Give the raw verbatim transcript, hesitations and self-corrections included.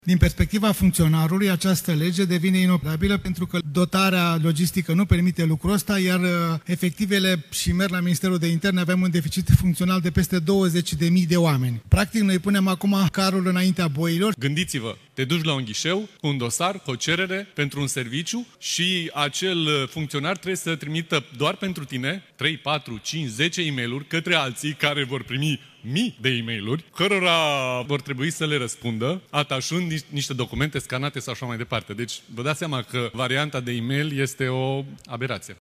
Din perspectiva funcționarului, această lege devine inoperabilă pentru că dotarea logistică nu permite lucrul ăsta, iar efectivele și merg la Ministerul de Interne, avem un deficit funcțional de peste douăzeci de mii de oameni. Practic, noi punem acum carul înaintea boilor. Gândiți-vă, te duci la un ghișeu cu un dosar, cu o cerere pentru un serviciu și acel funcționar trebuie să trimită doar pentru tine trei, patru, cinci, zece e-mail-uri către alții care vor primi mii de e-mail-uri, cărora vor trebui să le răspundă, atașând niște documente scanate sau așa mai departe. Deci, vă dați seama că varianta de e-mail este o aberație.